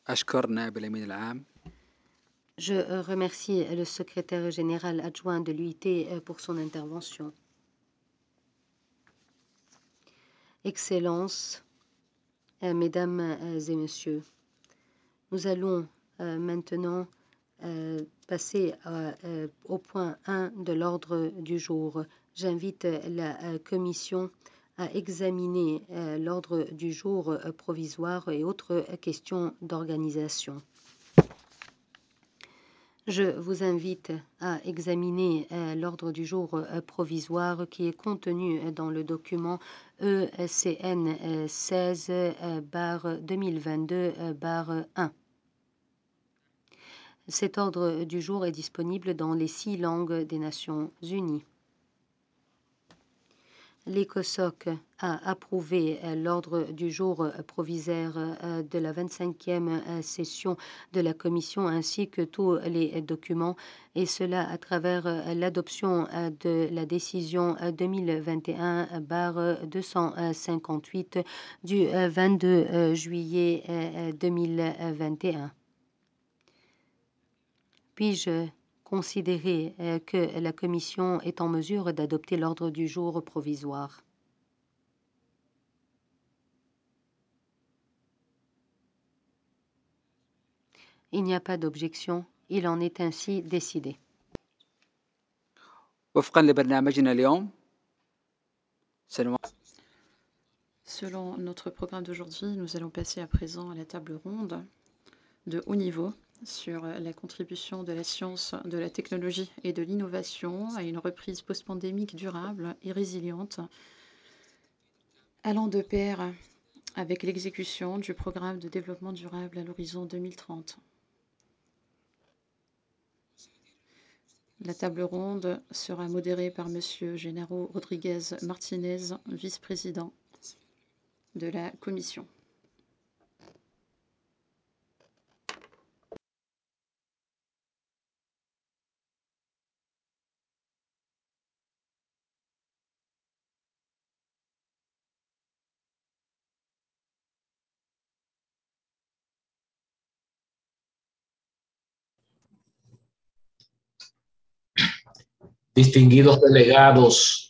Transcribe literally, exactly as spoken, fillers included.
أشكر نائب الأمين العام. Je euh, remercie le secrétaire général adjoint de l'U I T euh, pour son intervention. Excellences, euh, Mesdames euh, et Messieurs, nous allons euh, maintenant euh, passer à, euh, au point un de l'ordre du jour. J'invite la euh, Commission à examiner euh, l'ordre du jour euh, provisoire et autres questions d'organisation. Je vous invite à examiner euh, l'ordre du jour euh, provisoire qui est contenu dans le document E C N seize deux mille vingt-deux un. Cet ordre du jour est disponible dans les six langues des Nations Unies. L'ECOSOC a approuvé l'ordre du jour provisoire de la vingt-cinquième session de la Commission ainsi que tous les documents, et cela à travers l'adoption de la décision deux mille vingt et un deux cent cinquante-huit du vingt-deux juillet deux mille vingt et un. Puis-je considérer que la Commission est en mesure d'adopter l'ordre du jour provisoire? Il n'y a pas d'objection. Il en est ainsi décidé. وفقا لبرنامجنا اليوم Selon notre programme d'aujourd'hui, nous allons passer à présent à la table ronde de haut niveau sur la contribution de la science, de la technologie et de l'innovation à une reprise post-pandémique durable et résiliente, allant de pair avec l'exécution du programme de développement durable à l'horizon deux mille trente. La table ronde sera modérée par Monsieur Genaro Rodriguez Martinez, vice-président de la Commission. Distinguidos delegados